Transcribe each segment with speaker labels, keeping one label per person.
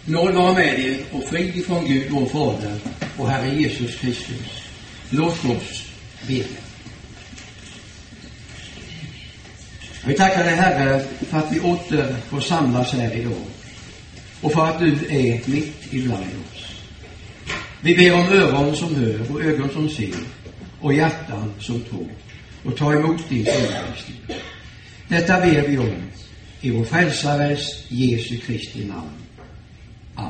Speaker 1: Nåd vara med er och frid från Gud vår Fader och Herre Jesus Kristus. Låt oss bedja. Vi tackar dig, Herre, för att vi åter får samlas här idag och för att du är mitt ibland oss. Vi ber om öron som hör och ögon som ser och hjärtan som tror och ta emot din undervisning. Detta ber vi om i vår frälsares Jesu Kristi namn. Amen.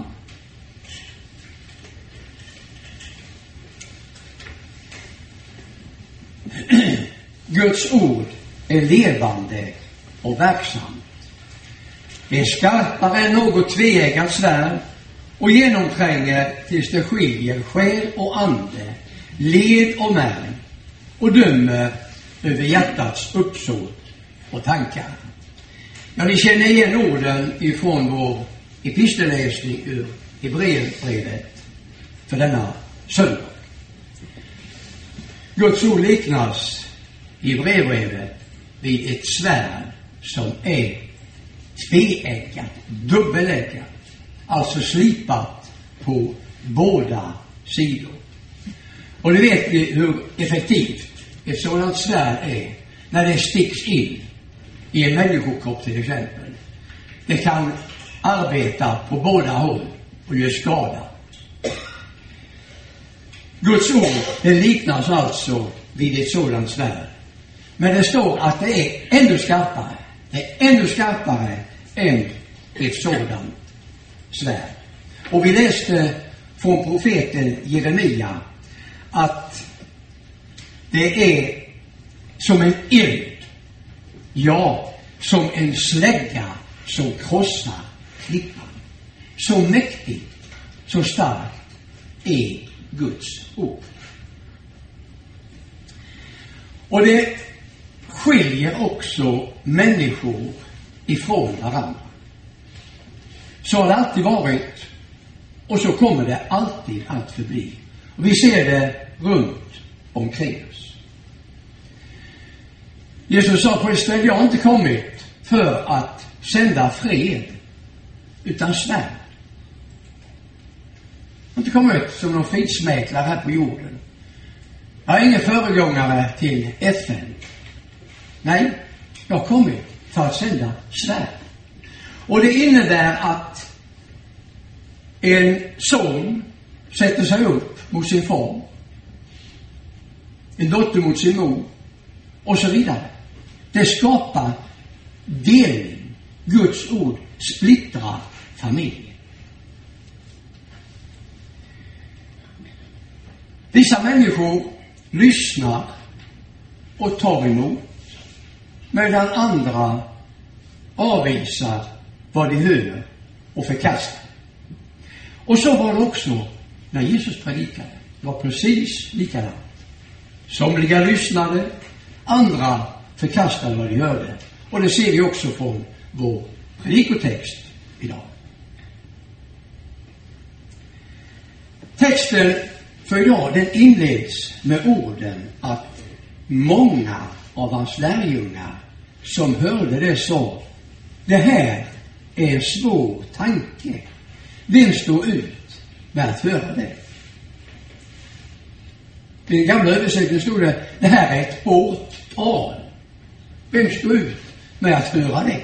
Speaker 1: Guds ord är levande och verksamt. Det är skarpare än något tveeggat svärd och genomtränger tills det skiljer själ och ande, led och märg och dömer över hjärtats uppsåt och tankar. Ja, ni känner igen orden ifrån vår epistelläsning ur Hebreerbrevet för denna söndag. Guds ord liknas i Hebreerbrevet vid ett svärd som är tveeggat, dubbeleggat, alltså slipat på båda sidor. Och nu vet vi hur effektivt ett sådant svärd är när det sticks in i en människokropp till exempel. Det kan arbeta på båda håll och göra skada. Guds ord, det liknas alltså vid ett sådant svärd. Men det står att det är ännu skarpare. Det är ännu skarpare än ett sådant svärd. Och vi läste från profeten Jeremia att det är som en eld, ja, som en slägga som krossar klippan. Så mäktigt, så starkt är Guds ord. Och det skiljer också människor ifrån varandra. Så har det alltid varit och så kommer det alltid att förbli. Och vi ser det runt omkring oss. Jesus sa på ett ställe: jag har inte kommit för att sända fred utan svärd. Jag har inte kommit som någon fridsmäklare här på jorden. Jag är ingen föregångare till FN. Nej, jag har kommit för att sända svärd. Och det innebär att en son sätter sig upp mot sin far, en dotter mot sin mor och så vidare. Det skapar delning. Guds ord splittrar familjen. Vissa människor lyssnar och tar emot, medan andra avvisar vad de hör och förkastar. Och så var det också när Jesus predikade. Det var precis likadant. Somliga lyssnade, andra förkastade vad de hörde. Och det ser vi också från vår predikotext idag. Texten för idag, den inleds med orden att många av hans lärjungar som hörde det sa: det här är en svår tanke. Vem står ut med att höra det? I den gamla översättningen stod det här är ett hårt tal. Vem står ut med att höra det?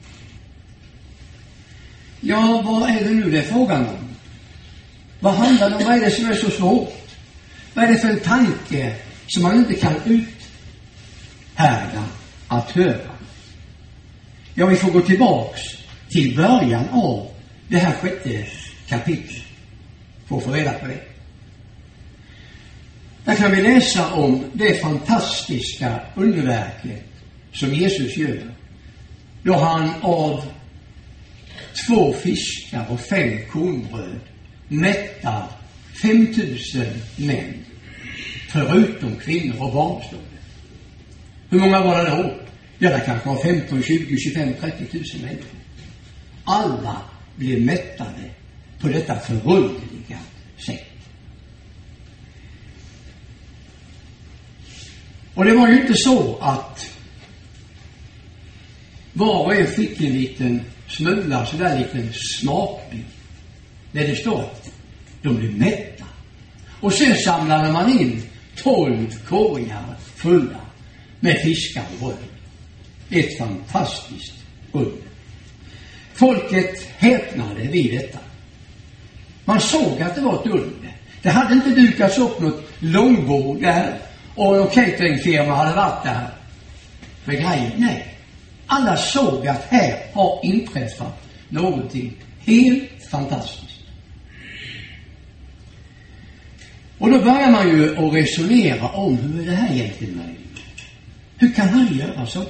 Speaker 1: Ja, vad är det nu det är frågan om? Vad handlar det om? Vad är det som är så svårt? Vad är det för en tanke som man inte kan uthärda att höra? Ja, vi får gå tillbaks till början av det här 6:e kapitlet för att få reda på det. Där kan vi läsa om det fantastiska underverket som Jesus gör, då han av 2 fiskar och 5 kornbröd mättar 5000 män, förutom kvinnor och barn. Hur många var det då? Ja, det kanske var 15, 20, 25, 30 000 människor. Alla blev mättade på detta förunderliga sätt. Och det var ju inte så att var och en fick en liten smula, så där liten smakbit. där det står att de blev mätta. Och sen samlade man in 12 korgar fulla med fiskar och bröd. Ett fantastiskt under. Folket häpnade vid detta. Man såg att det var ett under. Det hade inte dukats upp något långbord där och någon cateringfirma hade varit där. För grejen, nej. Alla såg att här har inträffat någonting helt fantastiskt. Och då börjar man ju att resonera om hur är det här egentligen möjligt. Hur kan han göra så?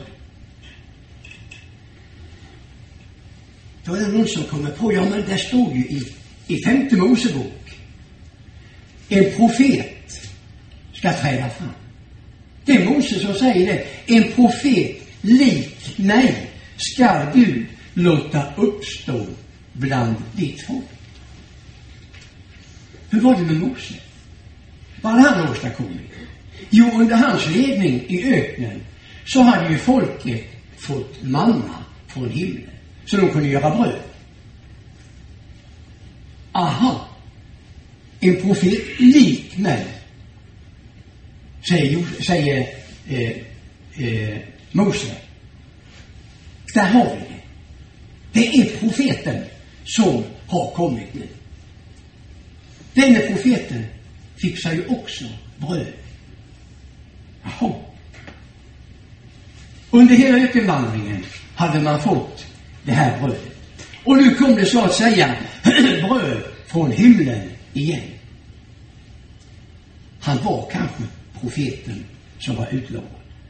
Speaker 1: Då är det någon som kommer på, ja men det står ju i 5:e Mosebok. En profet ska träda fram. Det är Moses som säger det. En profet lik mig ska Gud låta uppstå bland ditt folk. Hur var det med Mose? Vad hade han åstadkommit? Jo, under hans ledning i öknen så hade ju folket fått manna från himlen så de kunde göra bröd. Aha, en profet lik mig, säger Mose. Där har vi det. Det är profeten som har kommit nu. Denne profeten fixar ju också bröd. Jaha. Under hela ökenvandringen hade man fått det här brödet. Och nu kom det så att säga bröd från himlen igen. Han var kanske profeten som var utlovad.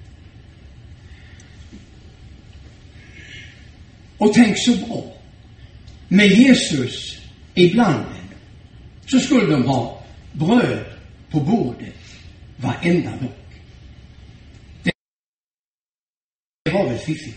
Speaker 1: Och tänk så bra. Med Jesus ibland dem så skulle de ha bröd på bordet varenda dag. Det var väl fiffigt.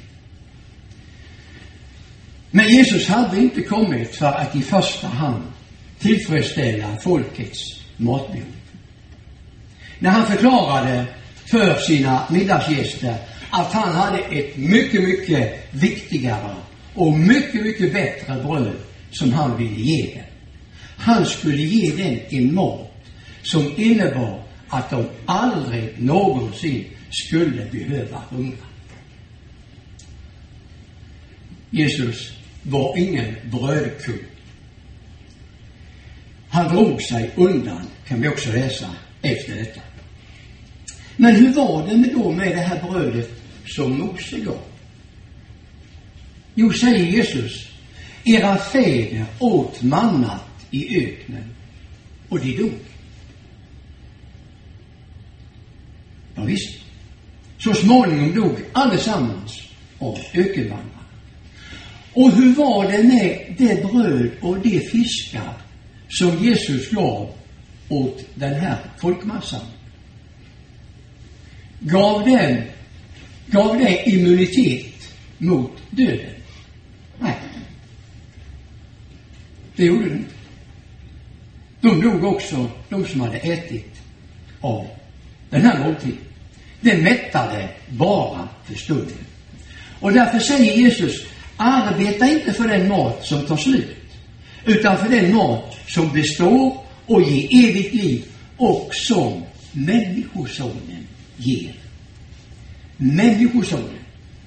Speaker 1: Men Jesus hade inte kommit för att i första hand tillfredsställa folkets matbehov. När han förklarade för sina middagsgäster att han hade ett mycket, mycket viktigare och mycket, mycket bättre bröd som han ville ge dem. Han skulle ge dem en mat som innebar att de aldrig någonsin skulle behöva hungra. Jesus var ingen brödkung. Han drog sig undan, kan vi också läsa efter detta. Men hur var det då med det här brödet som Mose gav? Jo, säger Jesus, era fäder åt mannat i öknen och de dog. Ja visst, så småningom dog allesammans av ökenvandrarna. Och hur var det med det bröd och de fiskar som Jesus gav åt den här folkmassan? Gav det immunitet mot döden? Nej. Det gjorde det inte. De dog också, de som hade ätit av den här måltiden. Det mättade bara för stunden. Och därför säger Jesus, arbeta inte för den mat som tar slut, utan för den mat som består och ger evigt liv och som människosonen ger. Människosonen.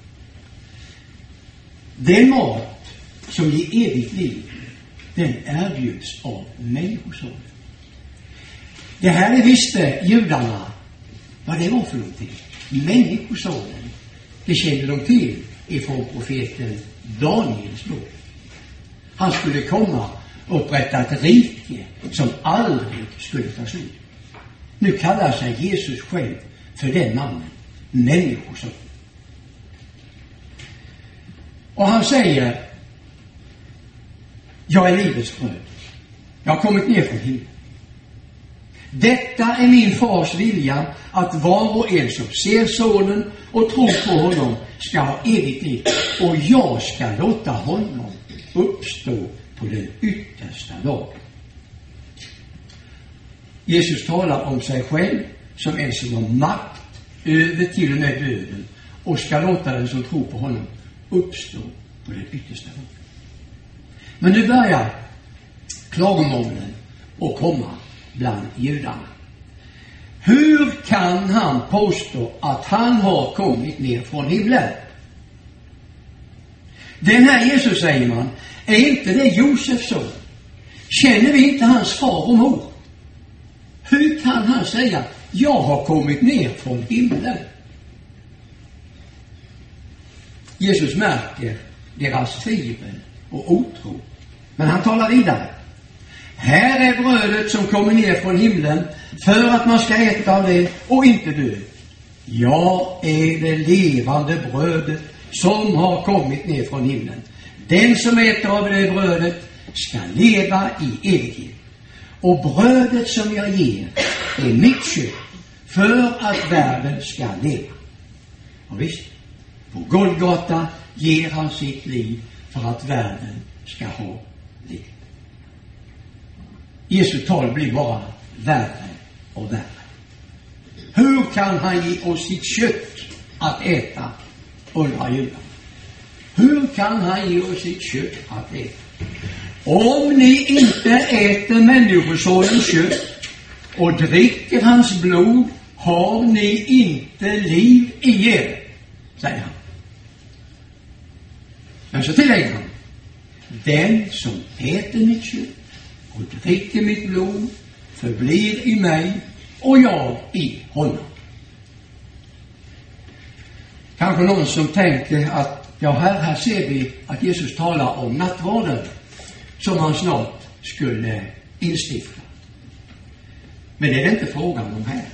Speaker 1: Den mat som ger evigt liv, den erbjuds av människosonen. Det här visste judarna vad det var för någonting. Människosonen, det kände de till ifrån profeten Daniels bok. Han skulle komma och upprätta ett rike som aldrig skulle ta slut. Nu kallar sig Jesus själv för den mannen, människosonen. Och han säger, jag är livets bröd. Jag har kommit ner från himlen. Detta är min fars vilja, att var och en som ser sonen och tror på honom ska ha evigt liv. Och jag ska låta honom uppstå på den yttersta dagen. Jesus talar om sig själv som en som har makt över till och med döden och ska låta den som tror på honom uppstå på den yttersta dagen. Men nu börjar klagomålen och komma bland judarna. Hur kan han påstå att han har kommit ner från himlen? Den här Jesus, säger man, är inte det Josefs son? Känner vi inte hans far och mor? Hur kan han säga, jag har kommit ner från himlen? Jesus märker deras tvivel och otro. Men han talar vidare. Här är brödet som kommer ner från himlen för att man ska äta av det och inte dö. Jag är det levande brödet som har kommit ner från himlen. Den som äter av det brödet ska leva i evighet. Och brödet som jag ger är mitt kött för att världen ska leva. Och visst, på Golgata ger han sitt liv för att världen ska ha liv. Jesu tal blir bara värre och värre. Hur kan han ge oss sitt kött att äta, undrar judarna. Hur kan han ge oss sitt kött att äta? Om ni inte äter människosonens kött och dricker hans blod, har ni inte liv i er, säger han. Men så tillägger han, den som äter mitt kött och dricker mitt blod förblir i mig och jag i honom. Kanske någon som tänker att här ser vi att Jesus talar om nattvarden som han snart skulle instifta. Men det är inte frågan om här.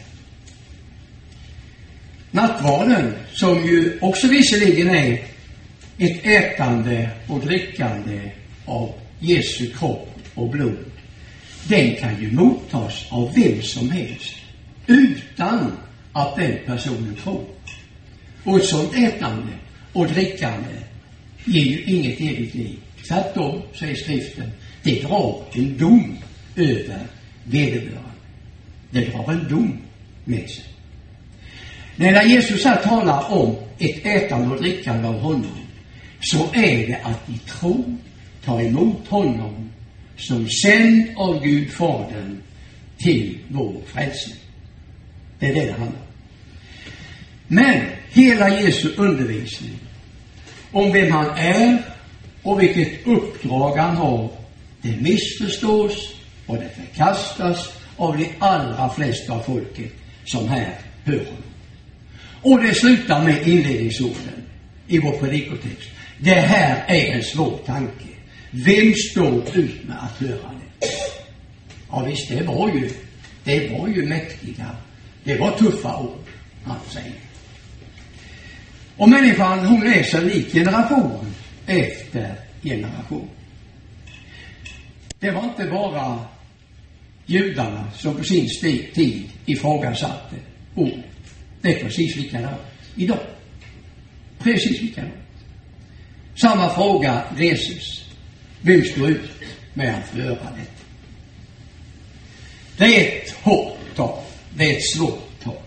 Speaker 1: Nattvarden, som ju också visserligen är ett ätande och drickande av Jesu kropp och blod, den kan ju mottas av vem som helst utan att den personen tror. Och ett sånt ätande och drickande ger ju inget evigt liv. Tvärtom, säger skriften, det drar en dom över vederbörande. Det drar en dom med sig. När Jesus här talar om ett ätande och drickande av honom, så är det att i tro ta emot honom som sänd av Gud Fadern till vår frälsning. Det är det handlar om. Men hela Jesu undervisning om vem han är och vilket uppdrag han har, det missförstås och det förkastas av de allra flesta av folket som här hör honom. Och det slutar med inledningsorden i vår predikotext. Det här är en svår tanke. Vem står ut med att höra det? Ja visst, det var ju mäktiga. Det var tuffa ord, han säger. Och människan, hon läser lik generation efter generation. Det var inte bara judarna som på sin tid ifrågasatte ordet. Det är precis likadant idag. Precis likadant. Samma fråga reses. Vem står ut med att föra detta? Det är ett hårt tal. Det är ett svårt tal.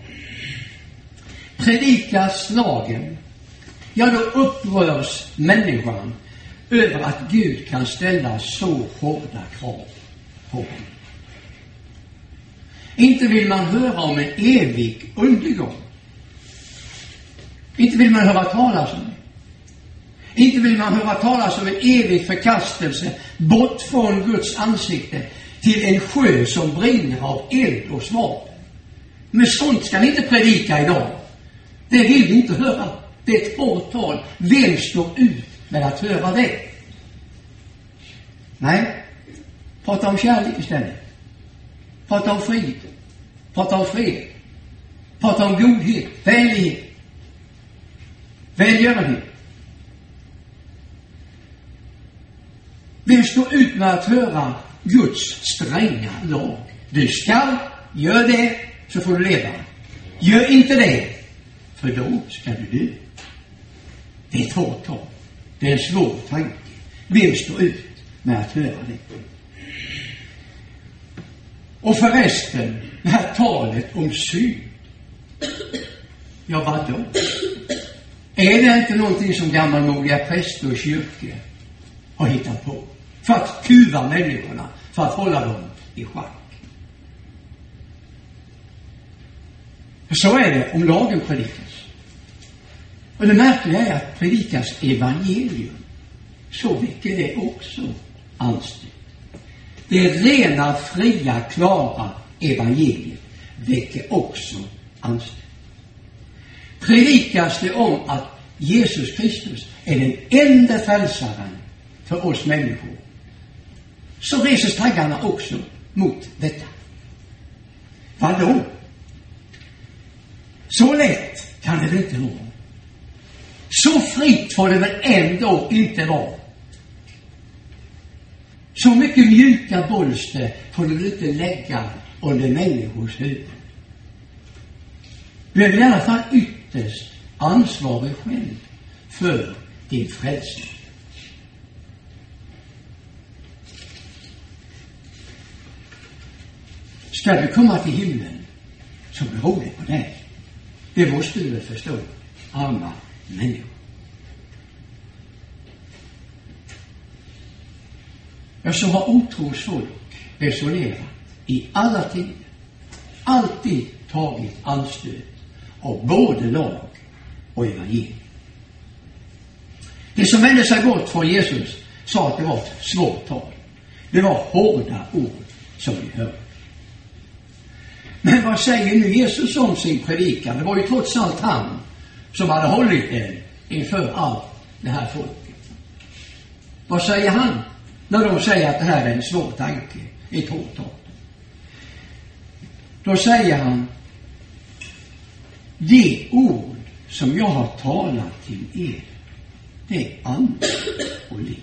Speaker 1: Predikas lagen, ja då upprörs människan över att Gud kan ställa så hårda krav på honom. Inte vill man höra om en evig undergång. Inte vill man höra talas om det. Inte vill man höra talas om en evig förkastelse bort från Guds ansikte till en sjö som brinner av eld och svavel. Men sånt ska ni inte predika idag. Det vill vi inte höra. Det är ett hårt tal. Vem står ut med att höra det? Nej, prata om kärlek istället. Prata om frid. Prata om fred. Prata om godhet, vänlighet, välgörenhet. Vem står ut med att höra Guds stränga lag? Du ska, gör det så får du leva. Gör inte det, för då ska du dö. Det är ett hårt tal. Det är en svår tanke. Vem står ut med att höra det? Och förresten, det här talet om synd. Ja, vad då? Är det inte någonting som gammalmodiga präster och kyrkor har hittat på för att kuva människorna för att hålla dem i schack. Så är det om lagen predikas. Och det märkliga är att predikas evangelium, så väcker det också anstöt. Det rena, fria, klara evangeliet väcker också anstöt. Predikas det om att Jesus Kristus är den enda frälsaren för oss människor, så reses taggarna också mot detta. Vadå? Så lätt kan det väl inte vara? Så fritt får det väl ändå inte vara? Så mycket mjuka bolster får du inte lägga under människors huvud. Du är väl i alla fall ytterst ansvarig själv för din frälsning. Ska du komma till himlen, så beror det på dig. Det måste du väl förstå, arma människor. Ja, så har otros folk resonerat i alla tider, alltid tagit anstöt av både lag och evangelium. Det som vände sig bort från Jesus sa att det var ett svårt tal. Det var hårda ord som vi hörde. Men vad säger nu Jesus om sin predikan? Det var ju trots allt han som hade hållit den inför allt det här folket. Vad säger han när de säger att det här är en svår tanke, ett hårt tal? Då säger han: de ord som jag har talat till er, det är ande och liv.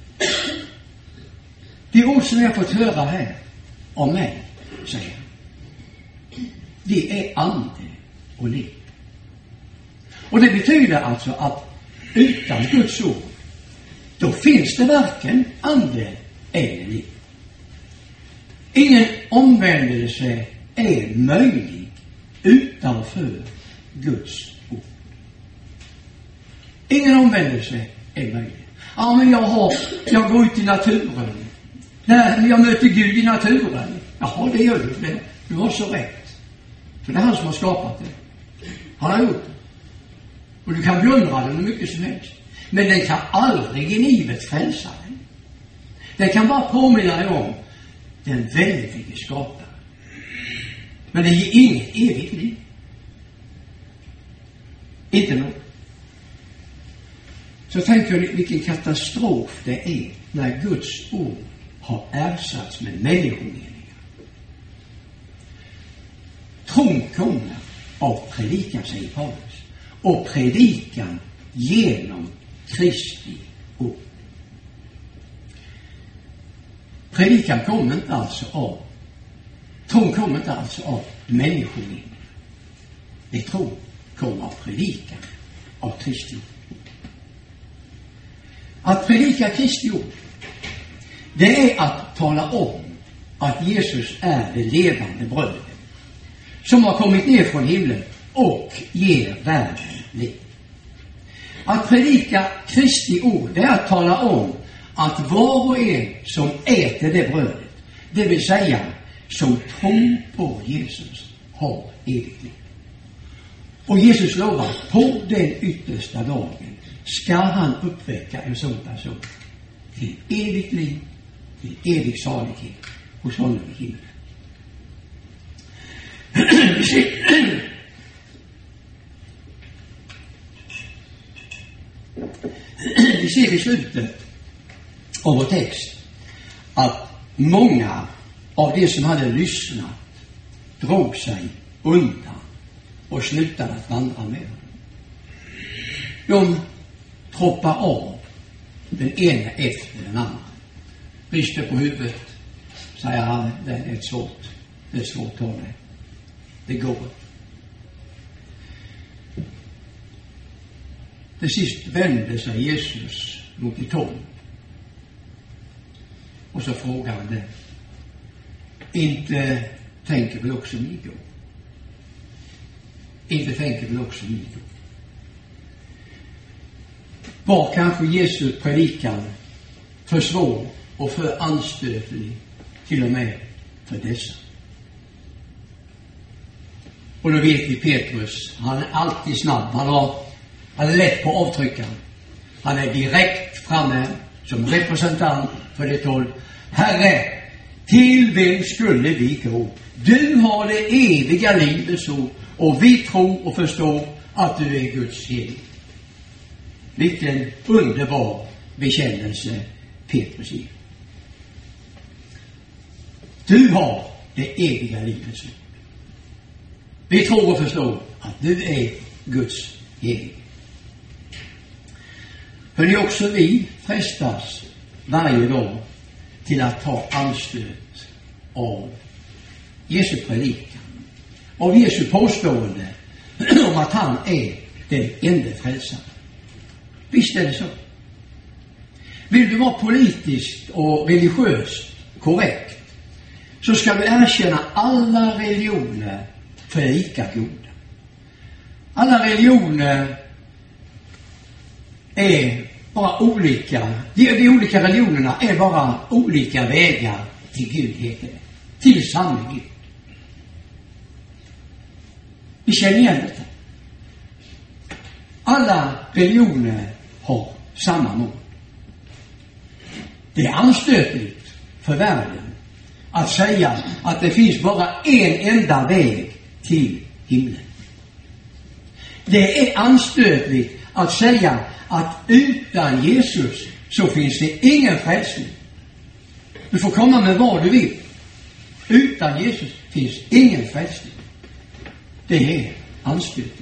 Speaker 1: De ord som jag har fått höra här om mig, säger han, det är ande och liv. Och det betyder alltså att utan Guds ord, då finns det varken ande eller liv. Ingen omvändelse är möjlig utanför Guds ord. Ingen omvändelse är möjlig. Ja, men jag går ut i naturen. När jag möter Gud i naturen. Jaha, det gör du det. Du har så rätt. För det är han som har skapat det. Han har gjort det. Och du kan beundra den hur mycket som helst. Men den kan aldrig i livet frälsa dig. Den kan bara påminna dig om den väldige skaparen. Men det ger inget evigt liv. Inte något. Så tänker ni vilken katastrof det är när Guds ord har ersatts med människomeningar. Tron kommer av predikan, säger Paulus. Och predikan genom Kristi ord. Predikan kommer inte alltså av, tron kommer inte alltså av människomeningar. Det tron kommer av predikan av Kristi ord. Att predika Kristi ord, det är att tala om att Jesus är det levande brödet som har kommit ner från himlen och ger världen liv. Att predika Kristi ord, det är att tala om att var och en som äter det brödet, det vill säga som tror på Jesus, har evigt liv. Och Jesus lovar, på den yttersta dagen ska han uppväcka en sån person till evigt liv, till evig salighet hos honom i himlen. Vi ser i slutet av vår text att många av de som hade lyssnat drog sig undan och slutade att vandra med honom. De troppar av den ena efter den andra. Rister på huvudet, säger han, det är svårt att ta det. Det går. Till sist vände sig Jesus mot ett torn. Och så frågar han det. Inte tänker väl också ni gå? Inte tänker väl också ni gå? Var kanske Jesu predikan för svår och för anstötlig till och med för dessa. Och då vet vi Petrus, han är alltid snabb. Han är lätt på avtryckaren. Han är direkt framme som representant för det håll. Herre, till vem skulle vi gå? Du har det eviga livets ord, och vi tror och förstår att du är Guds helig. Vilken underbar bekännelse Petrus ger. Du har det eviga livets ord. Vi tror och förstår att du är Guds helig. För det också vi frestas varje dag till att ta anstöt av Jesu predikan, av Jesu påstående om att han är den enda frälsaren. Visst är det så. Vill du vara politiskt och religiöst korrekt, så ska du erkänna alla religioner för lika goda. Alla religioner är bara olika. De olika religionerna är bara olika vägar till Gud, heter det. Till samma Gud. Vi känner igen detta. Alla religioner har samma mål. Det är anstötligt för världen att säga att det finns bara en enda väg till himlen. Det är anstötligt att säga att utan Jesus så finns det ingen frälsning. Du får komma med vad du vill. Utan Jesus finns ingen frälsning. Det är anstötligt.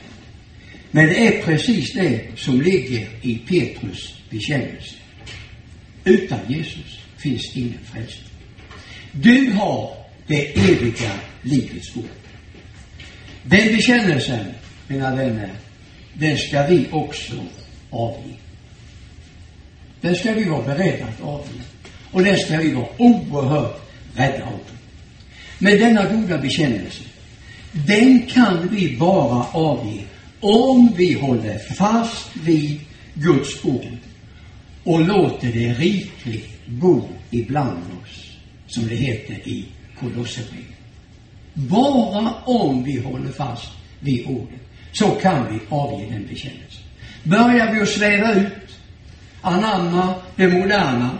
Speaker 1: Men det är precis det som ligger i Petrus bekännelse. Utan Jesus finns ingen frälsning. Du har det eviga livets ord. Den bekännelsen, mina vänner, den ska vi också avge. Den ska vi vara beredda att avge. Och den ska vi vara oerhört rädda av. Men denna goda bekännelse, den kan vi bara avge om vi håller fast vid Guds ord och låter det rikligt bo ibland oss, som det heter i Kolosserbrevet. Bara om vi håller fast vid ordet, så kan vi avge den bekännelsen. Börjar vi att sväva ut, anamma det moderna,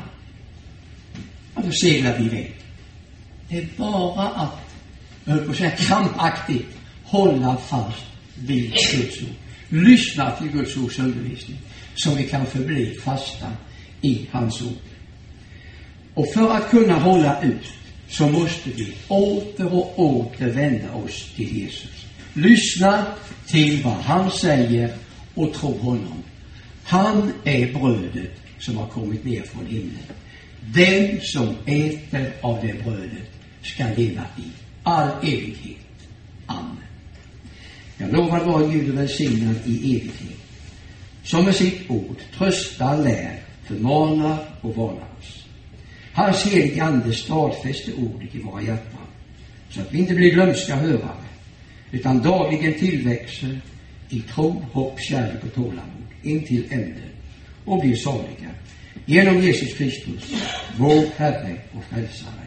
Speaker 1: då seglar vi iväg. Det är bara att, jag höll på att säga, krampaktigt hålla fast vid Guds ord. Lyssna till Guds ords undervisning, så vi kan förbli fasta i hans ord. Och för att kunna hålla ut, så måste vi åter och åter vända oss till Jesus. Lyssna till vad han säger och tro honom. Han är brödet som har kommit ner från himlen. Den som äter av det brödet ska leva i all evighet. Amen. Jag lovar vara Gud välsignad i evighet, som med sitt ord tröstar, lär, förmanar och varnar oss. Hans helige ande stadfäster ordet i våra hjärtan, så att vi inte blir glömska hörare, utan dagligen tillväxer i tro, hopp, kärlek och tålamod in till änden och blir saliga genom Jesus Kristus, vår Herre och Frälsare.